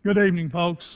Good evening, folks.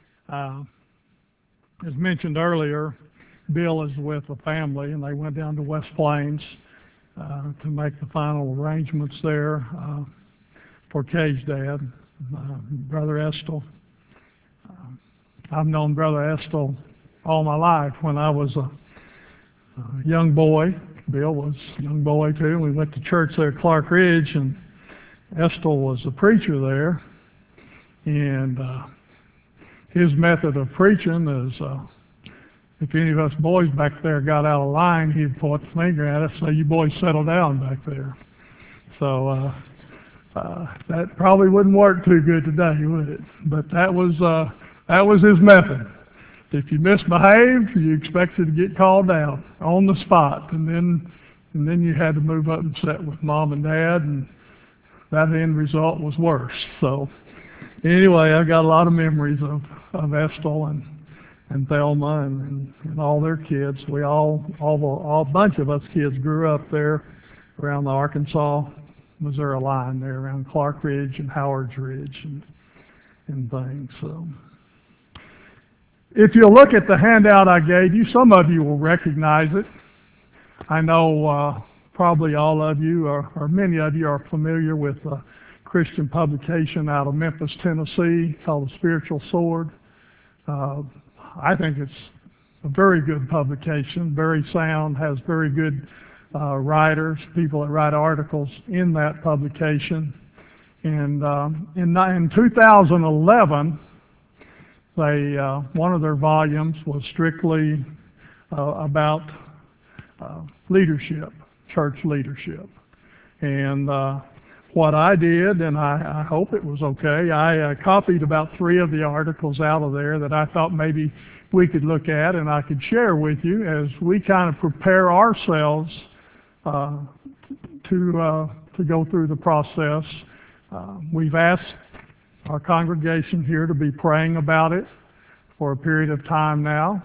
As mentioned earlier, Bill is with a family, and they went down to West Plains to make the final arrangements there for Kay's dad, Brother Estel. I've known Brother Estel all my life. When I was a young boy, Bill was a young boy too. We went to church there at Clark Ridge, and Estel was the preacher there. And his method of preaching is, if any of us boys back there got out of line, he'd point the finger at us and say, "You boys settle down back there." So that probably wouldn't work too good today, would it? But that was his method. If you misbehaved, you expected to get called down on the spot, and then you had to move up and sit with Mom and Dad, and that end result was worse. So anyway, I've got a lot of memories of Estel and Thelma and all their kids. We all a bunch of us kids grew up there around the Arkansas, Missouri line there, around Clark Ridge and Howard's Ridge and things. So if you look at the handout I gave you, some of you will recognize it. I know probably all of you, or many of you, are familiar with a Christian publication out of Memphis, Tennessee, called The Spiritual Sword. I think it's a very good publication, very sound, has very good writers, people that write articles in that publication. And in 2011, one of their volumes was strictly about leadership, church leadership. And what I did, and I hope it was okay, I copied about 3 of the articles out of there that I thought maybe we could look at and I could share with you as we kind of prepare ourselves to go through the process. We've asked our congregation here to be praying about it for a period of time now.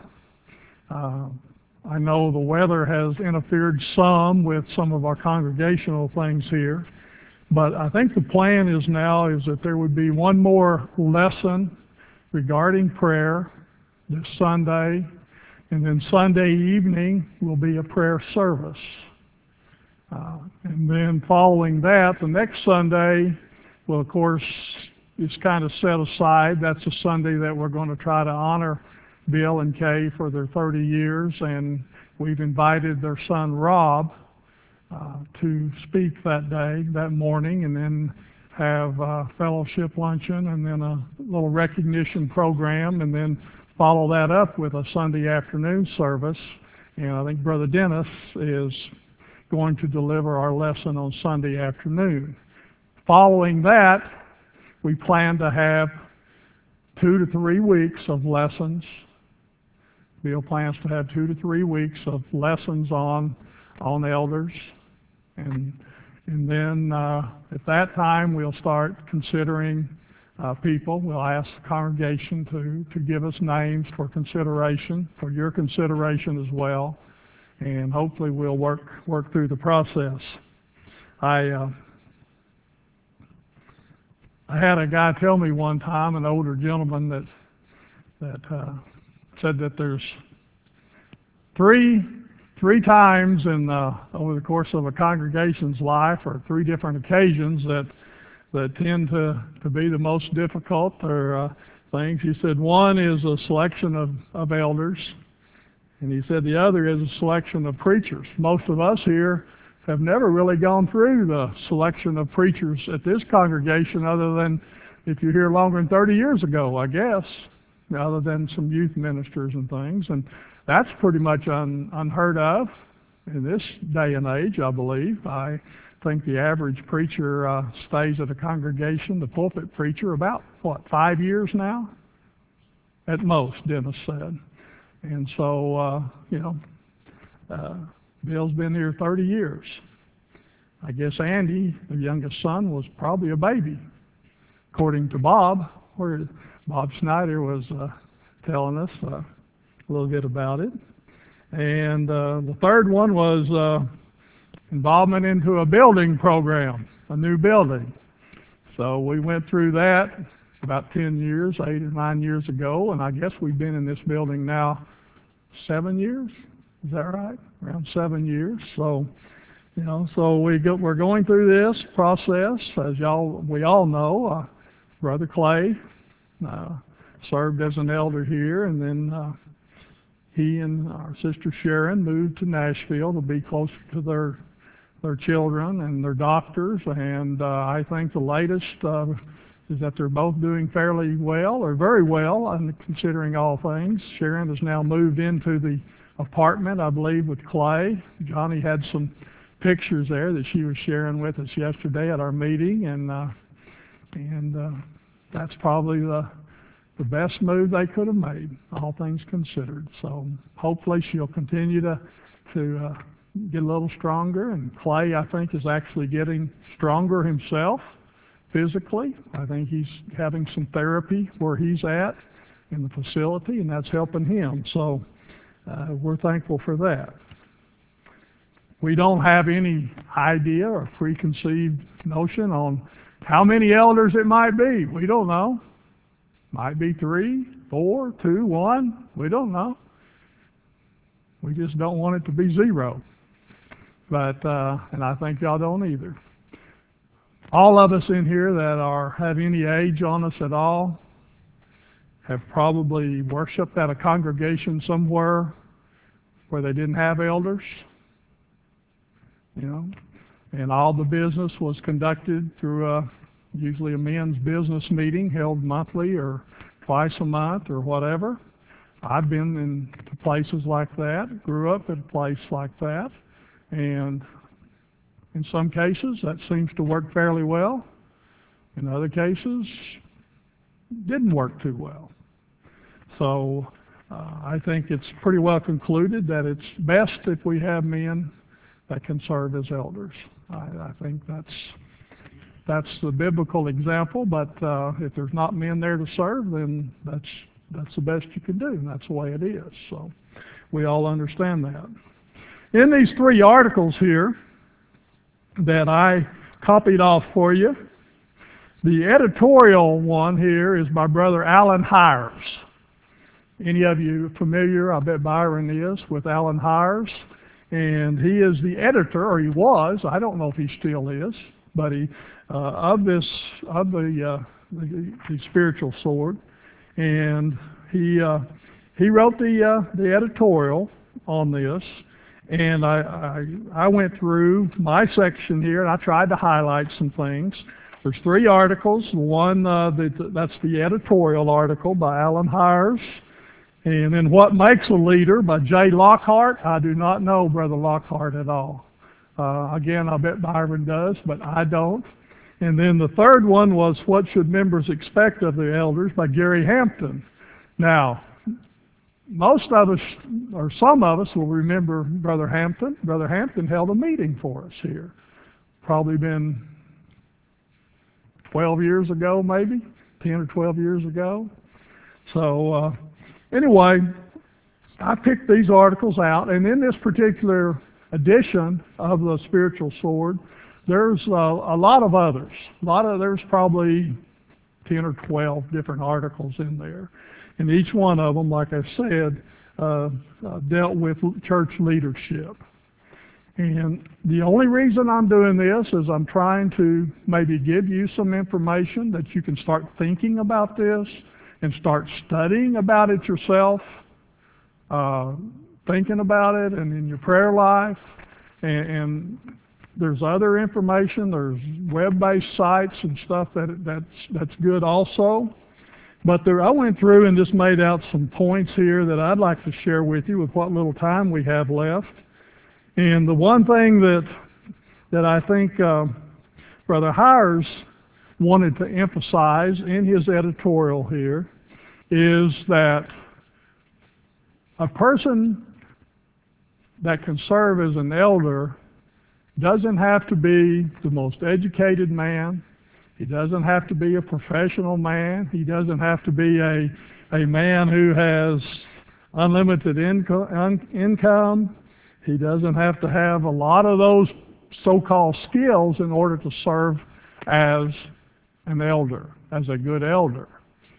I know the weather has interfered some with some of our congregational things here, but I think the plan is that there would be one more lesson regarding prayer this Sunday, and then Sunday evening will be a prayer service. And then following that, the next Sunday, well, of course, it's kind of set aside. That's a Sunday that we're going to try to honor Bill and Kay for their 30 years, and we've invited their son Rob to speak that day, that morning, and then have a fellowship luncheon and then a little recognition program, and then follow that up with a Sunday afternoon service. And I think Brother Dennis is going to deliver our lesson on Sunday afternoon. Following that, we plan to have 2 to 3 weeks of lessons. Bill plans to have 2 to 3 weeks of lessons on elders. And then at that time, we'll start considering people. We'll ask the congregation to give us names for consideration, for your consideration as well. And hopefully we'll work through the process. I had a guy tell me one time, an older gentleman, that said that there's three times over the course of a congregation's life, or 3 different occasions that tend to be the most difficult, or things. He said one is a selection of elders, and he said the other is a selection of preachers. Most of us here have never really gone through the selection of preachers at this congregation, other than if you're here longer than 30 years ago, I guess, other than some youth ministers and things. And that's pretty much unheard of in this day and age, I believe. I think the average preacher stays at a congregation, the pulpit preacher, about, 5 years now? At most, Dennis said. And so, Bill's been here 30 years. I guess Andy, the youngest son, was probably a baby, according to Bob, where Bob Schneider was telling us a little bit about it. And the third one was involvement into a building program, a new building. So we went through that about 10 years, 8 or 9 years ago, and I guess we've been in this building now 7 years. Is that right? Around 7 years. So, you know, so we're going through this process, as we all know. Brother Clay served as an elder here, and then he and our sister Sharon moved to Nashville to be closer to their children and their doctors. And I think the latest is that they're both doing fairly well, or very well, and considering all things. Sharon has now moved into the apartment, I believe, with Clay. Johnny had some pictures there that she was sharing with us yesterday at our meeting, and that's probably the best move they could have made, all things considered. So hopefully she'll continue to get a little stronger. And Clay, I think, is actually getting stronger himself physically. I think he's having some therapy where he's at in the facility, and that's helping him. So we're thankful for that. We don't have any idea or preconceived notion on how many elders it might be. We don't know. Might be 3, 4, 2, 1. We don't know. We just don't want it to be 0. But and I think y'all don't either. All of us in here that have any age on us at all have probably worshiped at a congregation somewhere where they didn't have elders, you know, and all the business was conducted through usually a men's business meeting held monthly or twice a month or whatever. I've been in places like that, grew up in a place like that, and in some cases that seems to work fairly well. In other cases, didn't work too well. So I think it's pretty well concluded that it's best if we have men that can serve as elders. I think that's the biblical example, but if there's not men there to serve, then that's the best you can do, and that's the way it is. So we all understand that. In these 3 articles here that I copied off for you, the editorial one here is by Brother Alan Hires. Any of you familiar, I bet Byron is, with Alan Hires? And he is the editor, or he was, I don't know if he still is, but he of the Spiritual Sword, and he wrote the editorial on this, and I went through my section here and I tried to highlight some things. There's 3 articles. One that's the editorial article by Alan Hires, and then What Makes a Leader by Jay Lockhart. I do not know Brother Lockhart at all. Again, I bet Byron does, but I don't. And then the third one was What Should Members Expect of the Elders by Gary Hampton. Now, most of us, or some of us, will remember Brother Hampton. Brother Hampton held a meeting for us here. Probably been 12 years ago, maybe, 10 or 12 years ago. So anyway, I picked these articles out, and in this particular edition of the Spiritual Sword, there's a lot of others. There's probably 10 or 12 different articles in there. And each one of them, like I said, dealt with church leadership. And the only reason I'm doing this is I'm trying to maybe give you some information that you can start thinking about this and start studying about it yourself, thinking about it and in your prayer life. And there's other information. There's web-based sites and stuff that's good also. But I went through and just made out some points here that I'd like to share with you with what little time we have left. And the one thing that I think Brother Hires wanted to emphasize in his editorial here is that a person that can serve as an elder doesn't have to be the most educated man. He doesn't have to be a professional man. He doesn't have to be a man who has unlimited income. He doesn't have to have a lot of those so-called skills in order to serve as an elder, as a good elder.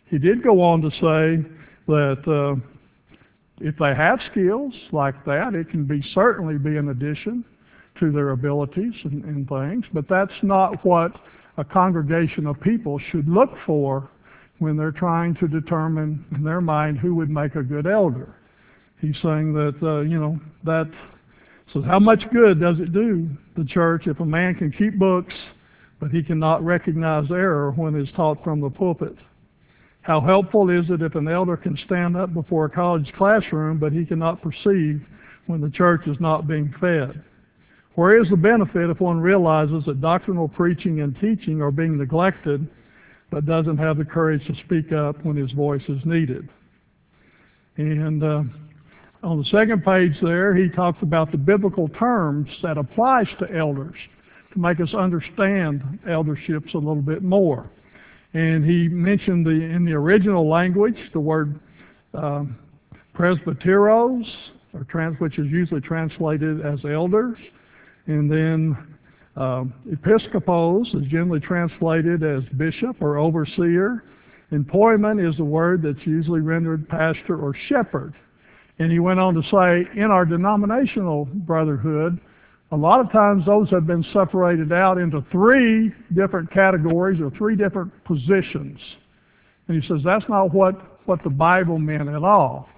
He did go on to say that if they have skills like that, it can certainly be an addition to their abilities and things, but that's not what a congregation of people should look for when they're trying to determine in their mind who would make a good elder. He's saying that, that says, how much good does it do the church if a man can keep books, but he cannot recognize error when it's taught from the pulpit? How helpful is it if an elder can stand up before a college classroom, but he cannot perceive when the church is not being fed? Where is the benefit if one realizes that doctrinal preaching and teaching are being neglected, but doesn't have the courage to speak up when his voice is needed? And on the second page there, he talks about the biblical terms that applies to elders to make us understand elderships a little bit more. And he mentioned in the original language the word presbyteros, which is usually translated as elders, and then episkopos is generally translated as bishop or overseer, and poimen is the word that's usually rendered pastor or shepherd. And he went on to say, in our denominational brotherhood, a lot of times those have been separated out into 3 different categories or 3 different positions. And he says that's not what the Bible meant at all.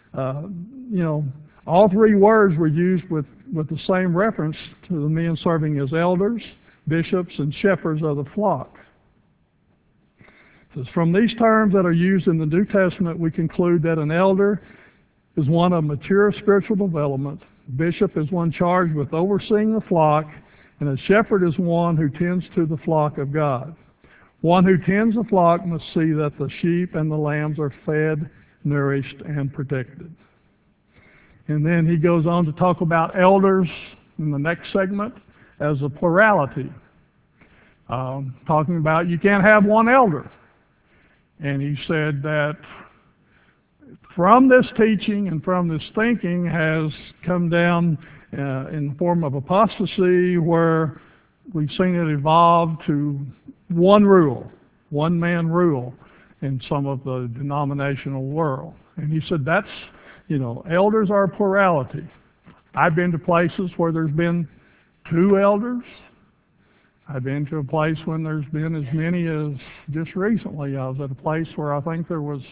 All 3 words were used with the same reference to the men serving as elders, bishops, and shepherds of the flock. It says, from these terms that are used in the New Testament, we conclude that an elder is one of mature spiritual development, bishop is one charged with overseeing the flock, and a shepherd is one who tends to the flock of God. One who tends the flock must see that the sheep and the lambs are fed, nourished, and protected. And then he goes on to talk about elders in the next segment as a plurality, talking about you can't have one elder. And he said that from this teaching and from this thinking has come down in the form of apostasy, where we've seen it evolve to one rule, one man rule in some of the denominational world. And he said that's, elders are a plurality. I've been to places where there's been 2 elders. I've been to a place when there's been as many as just recently. I was at a place where I think there was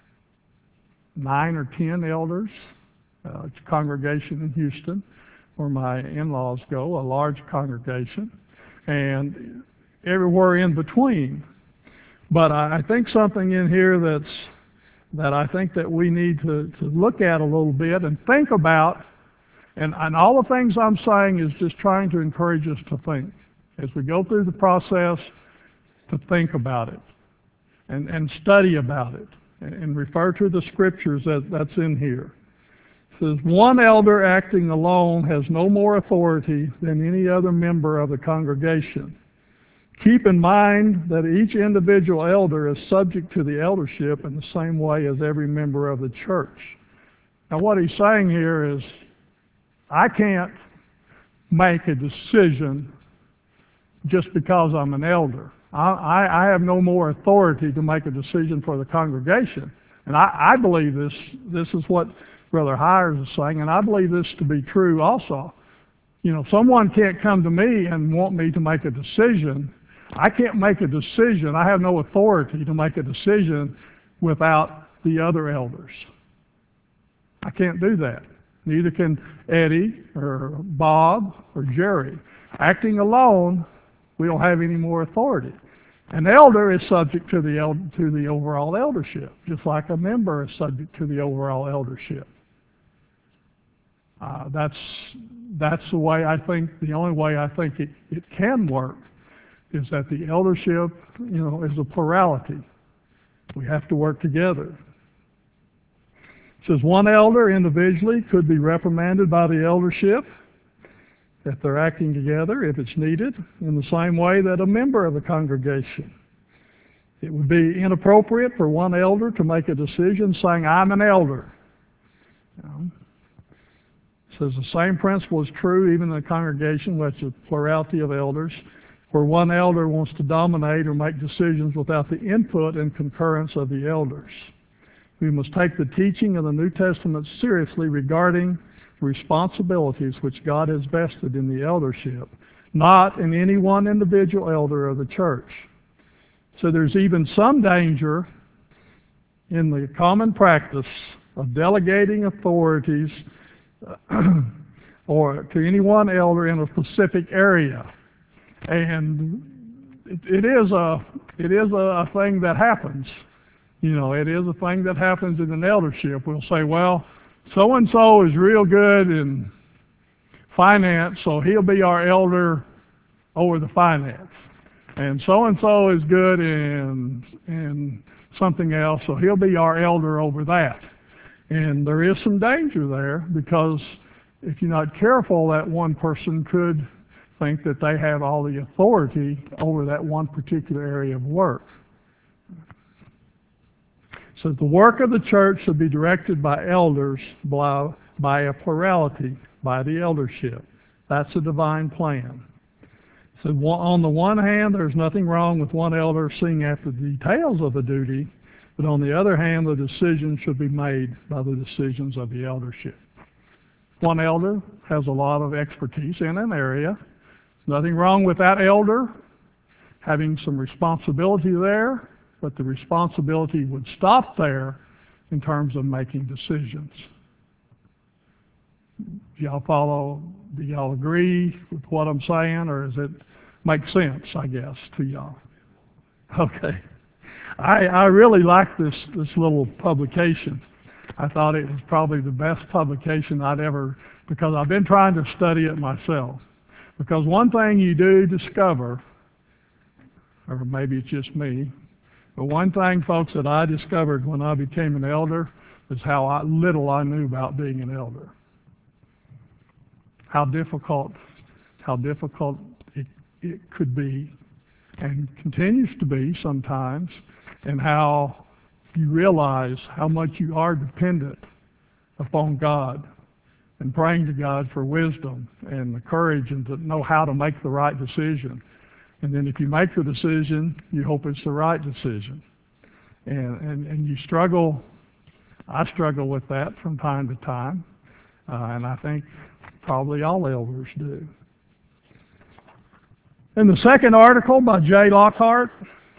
9 or 10 elders. It's a congregation in Houston where my in-laws go, a large congregation, and everywhere in between. But I think something in here that I think that we need to look at a little bit and think about, and all the things I'm saying is just trying to encourage us to think. As we go through the process, to think about it and study about it and refer to the scriptures that's in here. It says, one elder acting alone has no more authority than any other member of the congregation. Keep in mind that each individual elder is subject to the eldership in the same way as every member of the church. Now what he's saying here is, I can't make a decision just because I'm an elder. I have no more authority to make a decision for the congregation. And I believe this is what Brother Hires is saying, and I believe this to be true also. Someone can't come to me and want me to make a decision. I can't make a decision. I have no authority to make a decision without the other elders. I can't do that. Neither can Eddie or Bob or Jerry. Acting alone, we don't have any more authority. An elder is subject to the overall eldership, just like a member is subject to the overall eldership. That's the way I think. The only way I think it can work is that the eldership, is a plurality. We have to work together. It says one elder individually could be reprimanded by the eldership if they're acting together, if it's needed, in the same way that a member of the congregation. It would be inappropriate for one elder to make a decision saying, I'm an elder. It says the same principle is true even in a congregation with a plurality of elders. where one elder wants to dominate or make decisions without the input and concurrence of the elders. We must take the teaching of the New Testament seriously regarding responsibilities which God has vested in the eldership, not in any one individual elder of the church. So there's even some danger in the common practice of delegating authorities or to any one elder in a specific area. And it is a thing that happens. You know, it is a thing that happens in an eldership. We'll say, well, so-and-so is real good in finance, so he'll be our elder over the finance. And so-and-so is good in something else, so he'll be our elder over that. And there is some danger there, because if you're not careful, that one person could think that they have all the authority over that one particular area of work. So the work of the church should be directed by elders by a plurality, by the eldership. That's a divine plan. So on the one hand, there's nothing wrong with one elder seeing after the details of the duty, but on the other hand, the decision should be made by the decisions of the eldership. One elder has a lot of expertise in an area. There's nothing wrong with that elder having some responsibility there, but the responsibility would stop there in terms of making decisions. Do y'all follow? Do y'all agree with what I'm saying, or does it make sense, I guess, to y'all? Okay. I really like this little publication. I thought it was probably the best publication I'd ever, because I've been trying to study it myself. Because one thing you do discover, or maybe it's just me, but one thing, folks, that I discovered when I became an elder is how little I knew about being an elder. How difficult it could be, and continues to be sometimes, and how you realize how much you are dependent upon God and praying to God for wisdom and the courage and to know how to make the right decision. And then if you make the decision, you hope it's the right decision. And you struggle, I struggle with that from time to time, and I think probably all elders do. In the second article by J. Lockhart,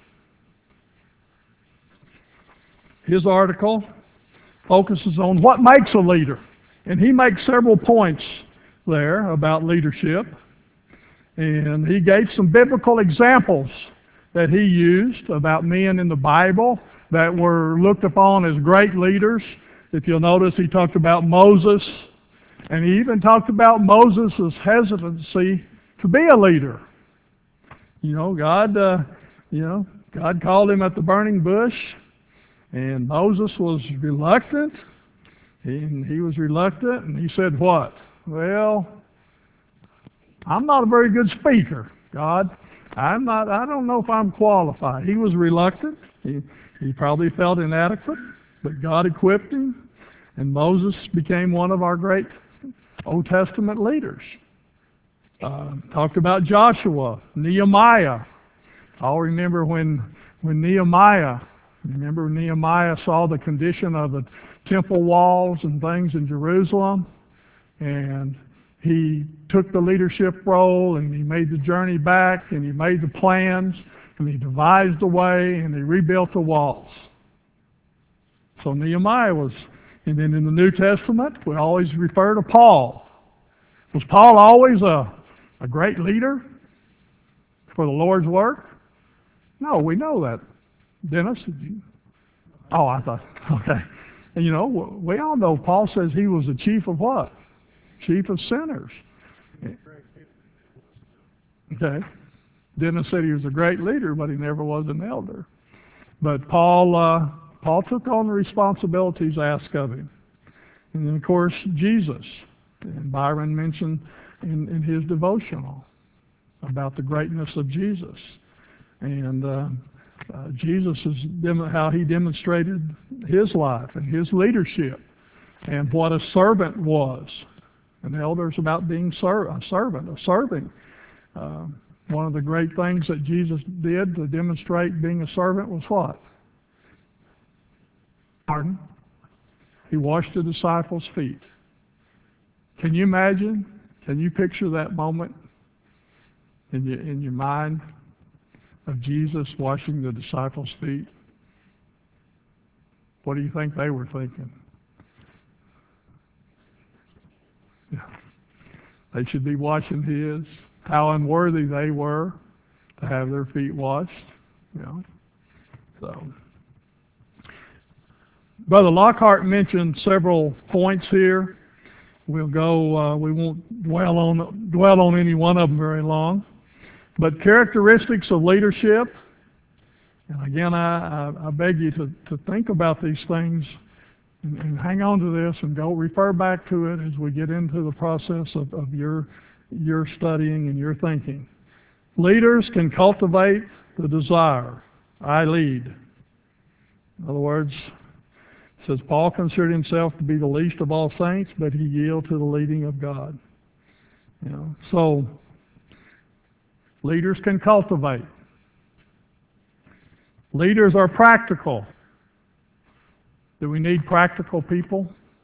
his article focuses on what makes a leader. And he makes several points there about leadership. And he gave some biblical examples that he used about men in the Bible that were looked upon as great leaders. If you'll notice, he talked about Moses, and he even talked about Moses' hesitancy to be a leader. You know, God called him at the burning bush, and Moses was reluctant. He was reluctant, and he said, what? Well, I'm not a very good speaker, God. I don't know if I'm qualified. He was reluctant. He probably felt inadequate, but God equipped him, and Moses became one of our great Old Testament leaders. Talked about Joshua, Nehemiah. I'll remember when Nehemiah saw the condition of the temple walls and things in Jerusalem, and he took the leadership role, and he made the journey back, and he made the plans, and he devised a way, and he rebuilt the walls. So Nehemiah was, and then in the New Testament, we always refer to Paul. Was Paul always a great leader for the Lord's work? No, we know that. Dennis, did you? Oh, I thought, okay. And you know, we all know Paul says he was the chief of what? Chief of sinners. Okay. Dennis said he was a great leader, but he never was an elder. But Paul took on the responsibilities asked of him. And then, of course, Jesus. And Byron mentioned in his devotional about the greatness of Jesus. And Jesus is how he demonstrated his life and his leadership and what a servant was. An elder is about being a servant, serving. One of the great things that Jesus did to demonstrate being a servant was what? Pardon? He washed the disciples' feet. Can you imagine? Can you picture that moment in your mind of Jesus washing the disciples' feet? What do you think they were thinking? Yeah. They should be washing his. How unworthy they were to have their feet washed. You know. So, Brother Lockhart mentioned several points here. We'll go. We won't dwell on any one of them very long. But characteristics of leadership. And again, I beg you to think about these things and hang on to this and go refer back to it as we get into the process of your studying and your thinking. Leaders can cultivate the desire. I lead. In other words, it says Paul considered himself to be the least of all saints, but he yielded to the leading of God. You know, so leaders can cultivate. Leaders are practical. Do we need practical people?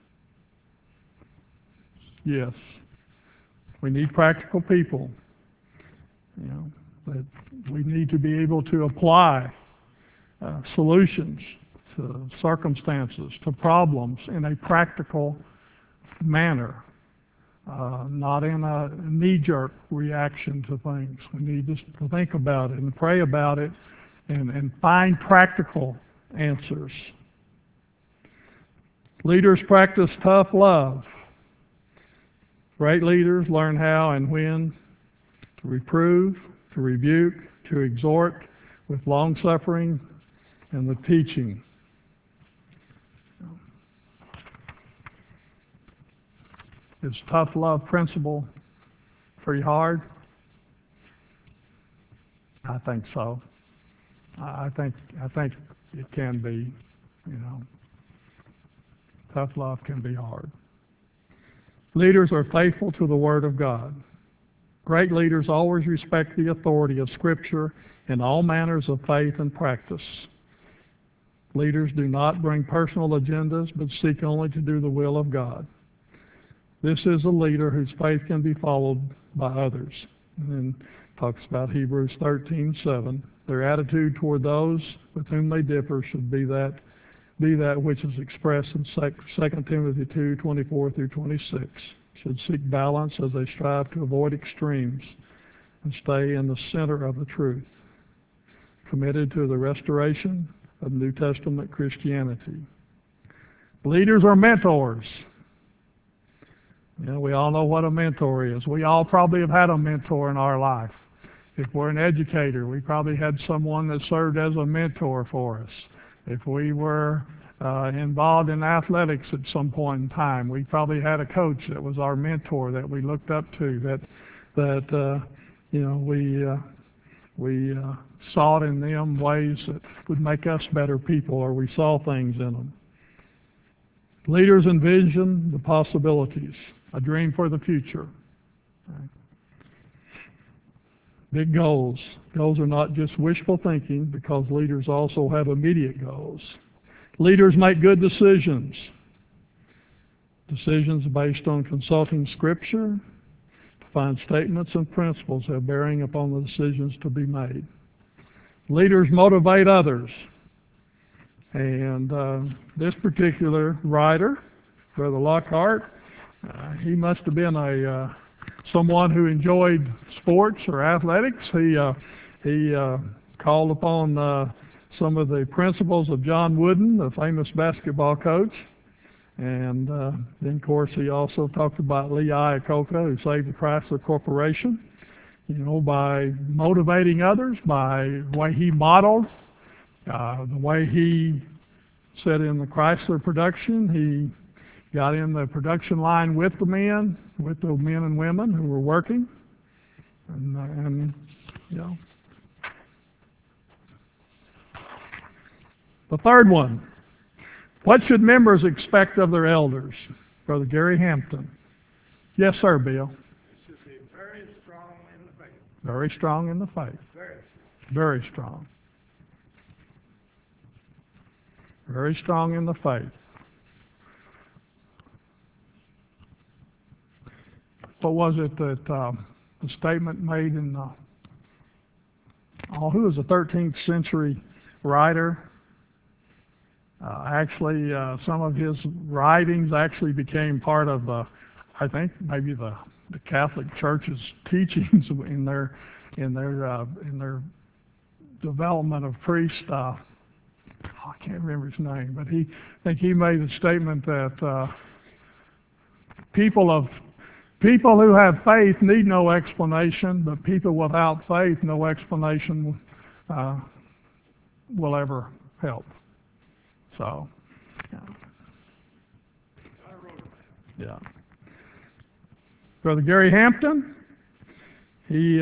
Yes. We need practical people. You know, that we need to be able to apply solutions to circumstances, to problems in a practical manner, not in a knee-jerk reaction to things. We need to think about it and pray about it and find practical answers. Leaders practice tough love. Great leaders learn how and when to reprove, to rebuke, to exhort with long-suffering and the teaching. Is tough love principle pretty hard? I think so. I think it can be, you know. Tough love can be hard. Leaders are faithful to the Word of God. Great leaders always respect the authority of Scripture in all manners of faith and practice. Leaders do not bring personal agendas, but seek only to do the will of God. This is a leader whose faith can be followed by others. And then talks about Hebrews 13:7. Their attitude toward those with whom they differ should be that which is expressed in 2 Timothy 2:24-26. Should seek balance as they strive to avoid extremes and stay in the center of the truth. Committed to the restoration of New Testament Christianity. Leaders are mentors. You know, we all know what a mentor is. We all probably have had a mentor in our life. If we're an educator, we probably had someone that served as a mentor for us. If we were involved in athletics at some point in time, we probably had a coach that was our mentor that we looked up to, that you know, we sought in them ways that would make us better people, or we saw things in them. Leaders envision the possibilities, a dream for the future. Right. Big goals. Goals are not just wishful thinking, because leaders also have immediate goals. Leaders make good decisions. Decisions based on consulting Scripture to find statements and principles have bearing upon the decisions to be made. Leaders motivate others. And this particular writer, Brother Lockhart, he must have been someone who enjoyed sports or athletics. He called upon some of the principles of John Wooden, the famous basketball coach. And then, of course, he also talked about Lee Iacocca, who saved the Chrysler Corporation, you know, by motivating others, by the way he modeled, the way he said in the Chrysler production, he got in the production line with the men and women who were working, and you know. The third one, what should members expect of their elders? Brother Gary Hampton. Yes, sir, Bill. They should be very strong in the faith. Very strong in the faith. Very strong. Very strong in the faith. What was it that the statement made in who was a 13th century writer? Actually, some of his writings actually became part of I think maybe the Catholic Church's teachings in their development of priests. I can't remember his name, but I think he made a statement that people who have faith need no explanation, but people without faith, no explanation will ever help. So, yeah. Brother Gary Hampton, he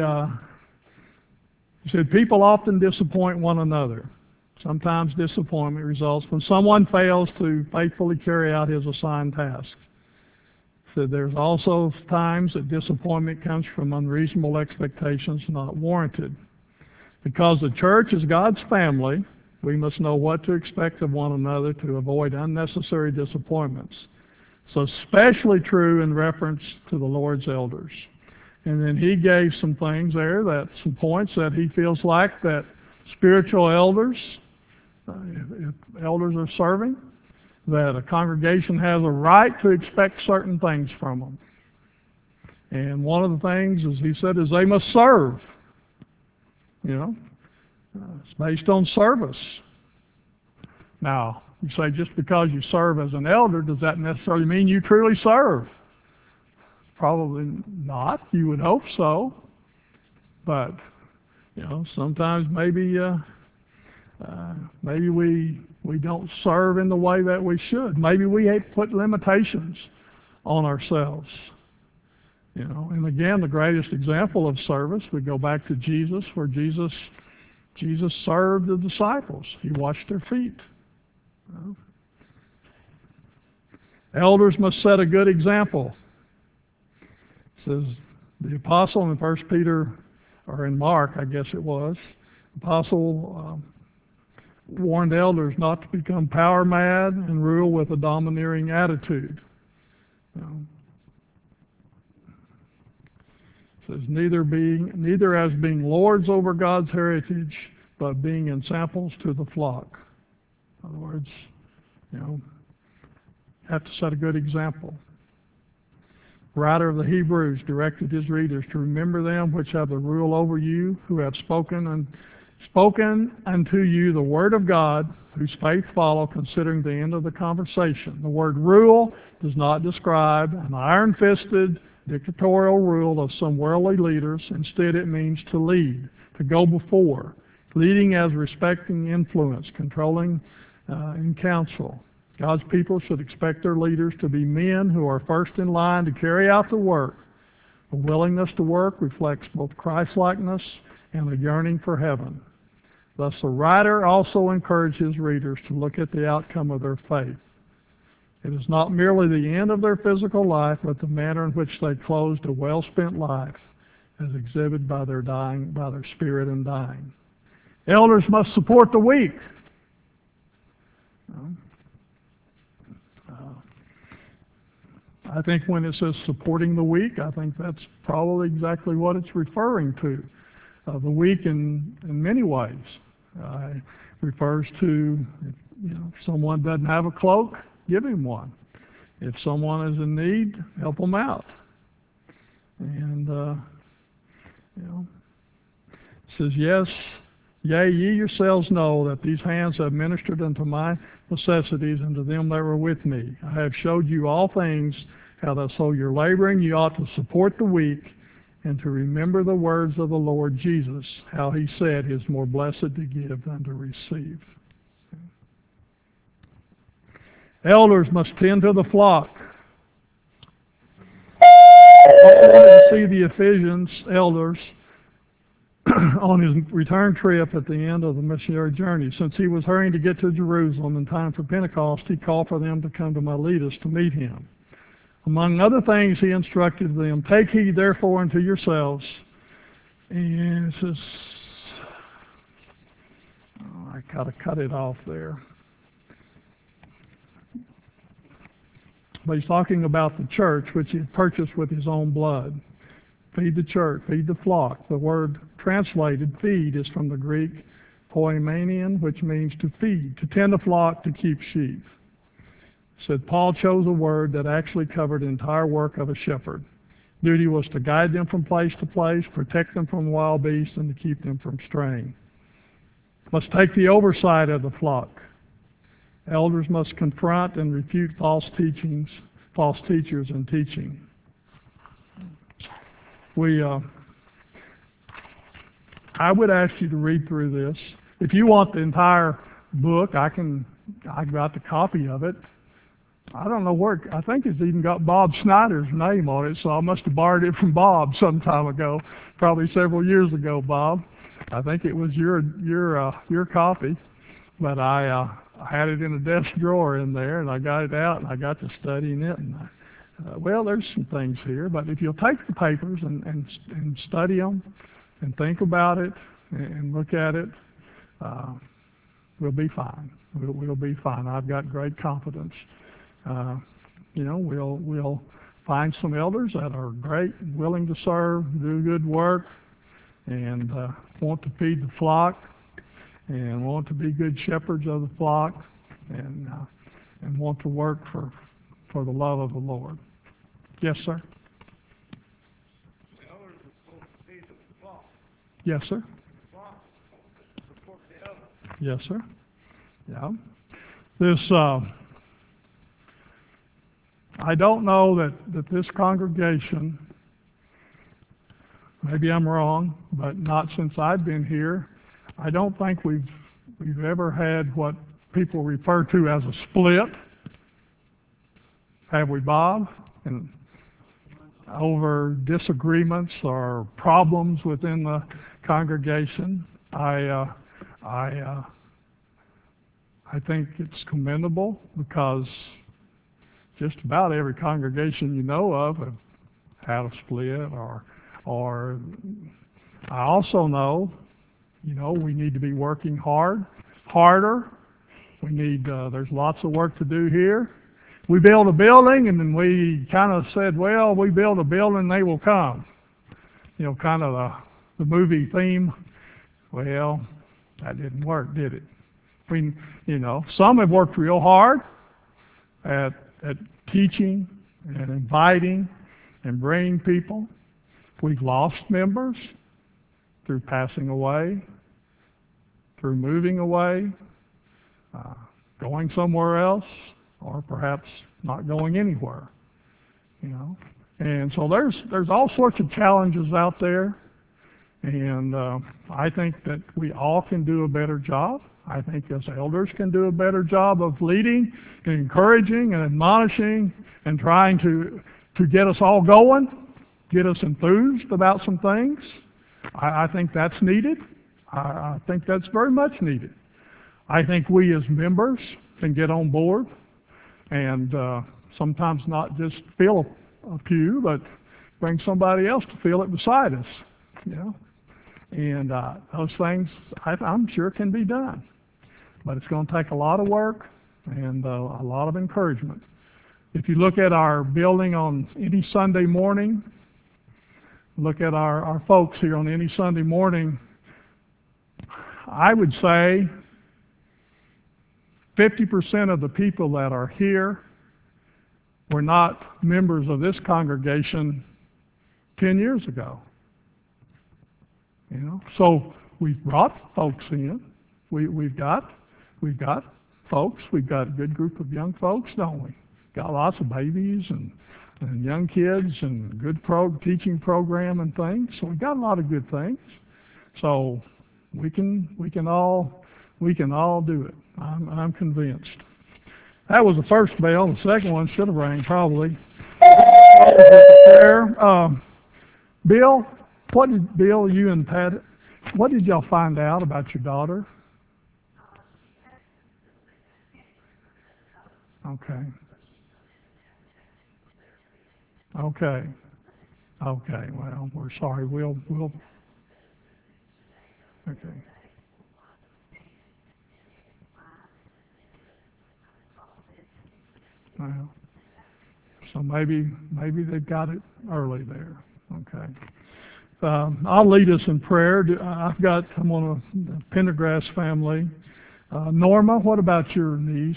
said, people often disappoint one another. Sometimes disappointment results when someone fails to faithfully carry out his assigned task. So there's also times that disappointment comes from unreasonable expectations not warranted. Because the church is God's family, we must know what to expect of one another to avoid unnecessary disappointments. So especially true in reference to the Lord's elders. And then he gave some things there, some points that he feels like that spiritual elders, if elders are serving, that a congregation has a right to expect certain things from them. And one of the things, as he said, is they must serve. It's based on service. Now, you say just because you serve as an elder, does that necessarily mean you truly serve? Probably not. You would hope so. But, sometimes maybe we don't serve in the way that we should. Maybe we put limitations on ourselves. And again, the greatest example of service, we go back to Jesus, where Jesus served the disciples. He washed their feet. Elders must set a good example. It says the apostle in 1 Peter, or in Mark, I guess it was, the apostle warned elders not to become power mad and rule with a domineering attitude. It says neither as being lords over God's heritage, but being ensamples to the flock. In other words, have to set a good example. The writer of the Hebrews directed his readers to remember them which have the rule over you, who have spoken unto you the word of God, whose faith follow, considering the end of the conversation. The word rule does not describe an iron-fisted, dictatorial rule of some worldly leaders. Instead, it means to lead, to go before, leading as respecting influence, controlling in counsel. God's people should expect their leaders to be men who are first in line to carry out the work. A willingness to work reflects both Christ-likeness and a yearning for heaven. Thus, the writer also encouraged his readers to look at the outcome of their faith. It is not merely the end of their physical life, but the manner in which they closed a well-spent life, as exhibited by their spirit in dying. Elders must support the weak. I think when it says supporting the weak, I think that's probably exactly what it's referring to. The weak in many ways. It refers to, if someone doesn't have a cloak, give him one. If someone is in need, help them out. And, it says, yes, yea, ye yourselves know that these hands have ministered unto my necessities and to them that were with me. I have showed you all things, how that so you're laboring, you ought to support the weak, and to remember the words of the Lord Jesus, how he said, "It is more blessed to give than to receive." Elders must tend to the flock. I wanted to see the Ephesians elders on his return trip at the end of the missionary journey. Since he was hurrying to get to Jerusalem in time for Pentecost, he called for them to come to Miletus to meet him. Among other things, he instructed them, "Take heed therefore unto yourselves And it says, oh, I gotta cut it off there. But he's talking about the church, which he purchased with his own blood. Feed the church, feed the flock. The word translated feed is from the Greek poimenion, which means to feed, to tend a flock, to keep sheep. Said Paul chose a word that actually covered the entire work of a shepherd. Duty was to guide them from place to place, protect them from wild beasts, and to keep them from straying. Must take the oversight of the flock. Elders must confront and refute false teachers and teaching. I would ask you to read through this. If you want the entire book, I got the copy of it. I don't know where, I think it's even got Bob Snyder's name on it, so I must have borrowed it from Bob some time ago, probably several years ago, Bob. I think it was your copy, but I had it in a desk drawer in there, and I got it out, and I got to studying it, and well, there's some things here, but if you'll take the papers and study them, and think about it, and look at it, we'll be fine. We'll be fine. I've got great confidence. We'll find some elders that are great, willing to serve, do good work, and want to feed the flock, and want to be good shepherds of the flock, and want to work for the love of the Lord. Yes, sir. The elders are supposed to feed the flock. Yes, sir. The flock is supposed to support the elders. Yes, sir. Yeah. This. I don't know that this congregation, maybe I'm wrong, but not since I've been here, I don't think we've ever had what people refer to as a split. Have we, Bob? And over disagreements or problems within the congregation. I think it's commendable because just about every congregation you know of have had a split, or I also know, we need to be working harder. We need, there's lots of work to do here. We build a building, and then we kind of said, well, we build a building, they will come. Kind of the movie theme. Well, that didn't work, did it? Some have worked real hard at teaching and inviting and bringing people. We've lost members through passing away, through moving away, going somewhere else, or perhaps not going anywhere. And so there's all sorts of challenges out there, and I think that we all can do a better job. I think as elders can do a better job of leading and encouraging and admonishing and trying to get us all going, get us enthused about some things. I think that's needed. I think that's very much needed. I think we as members can get on board and sometimes not just fill a pew, but bring somebody else to fill it beside us. And those things I'm sure can be done. But it's going to take a lot of work and a lot of encouragement. If you look at our building on any Sunday morning, look at our folks here on any Sunday morning, I would say 50% of the people that are here were not members of this congregation 10 years ago. So we've brought folks in. We've got folks. We've got a good group of young folks, don't we? Got lots of babies and young kids and good teaching program and things. So we've got a lot of good things. So we can all do it. I'm convinced. That was the first bell. The second one should have rang probably. There, Bill. Bill, you and Pat, what did y'all find out about your daughter? Okay. Well, we're sorry. We'll Okay. Well, so maybe they've got it early there. Okay. I'll lead us in prayer. I'm on the Pendergrass family. Norma, what about your niece?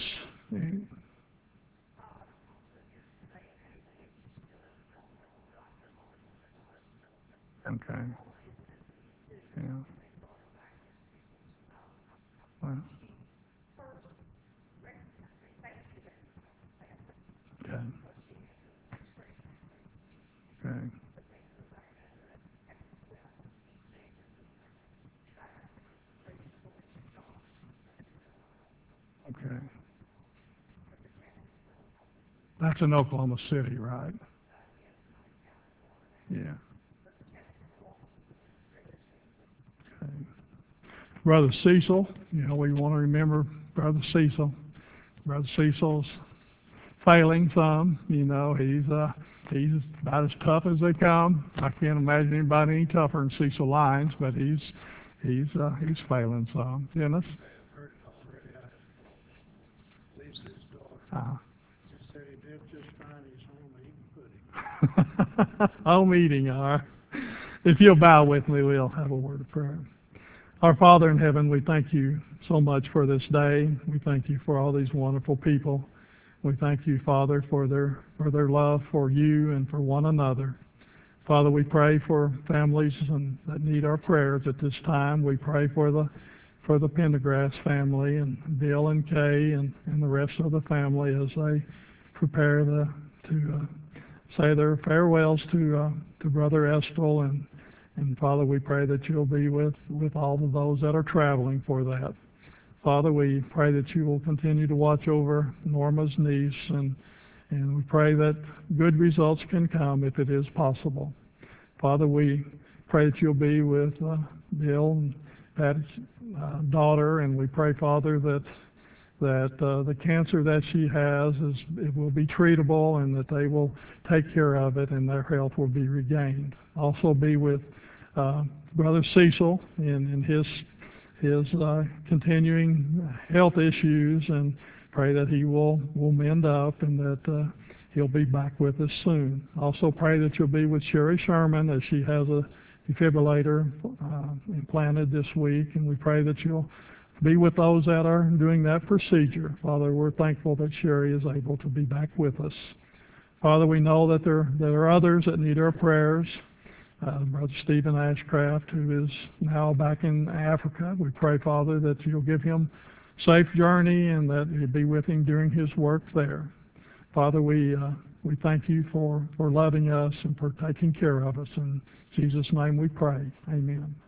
Okay. Yeah. Well, okay. Okay. Okay. That's in Oklahoma City, right? Yeah. Okay. Brother Cecil, we want to remember Brother Cecil. Brother Cecil's failing some. He's about as tough as they come. I can't imagine anybody any tougher than Cecil Lyons, but he's failing some. Dennis. Heard it already. Lisa's daughter Uh, just said he did just fine. He's home eating pudding. home eating, all right. If you'll bow with me, we'll have a word of prayer. Our Father in heaven, we thank you so much for this day. We thank you for all these wonderful people. We thank you, Father, for their love for you and for one another. Father, we pray for families that need our prayers at this time. We pray for the Pendergrass family and Bill and Kay and the rest of the family as they prepare to say their farewells to Brother Estill. And Father, we pray that you'll be with all of those that are traveling for that. Father, we pray that you will continue to watch over Norma's niece, and we pray that good results can come if it is possible. Father, we pray that you'll be with Bill and Pat's daughter, and we pray, Father, that the cancer that she has it will be treatable, and that they will take care of it, and their health will be regained. Also, be with Brother Cecil in his continuing health issues, and pray that he will mend up and that he'll be back with us soon. Also pray that you'll be with Sherry Sherman as she has a defibrillator implanted this week, and we pray that you'll be with those that are doing that procedure. Father, we're thankful that Sherry is able to be back with us. Father, we know that there are others that need our prayers. Brother Stephen Ashcraft, who is now back in Africa. We pray, Father, that you'll give him safe journey and that you'll be with him during his work there. Father, we thank you for loving us and for taking care of us. In Jesus' name we pray. Amen.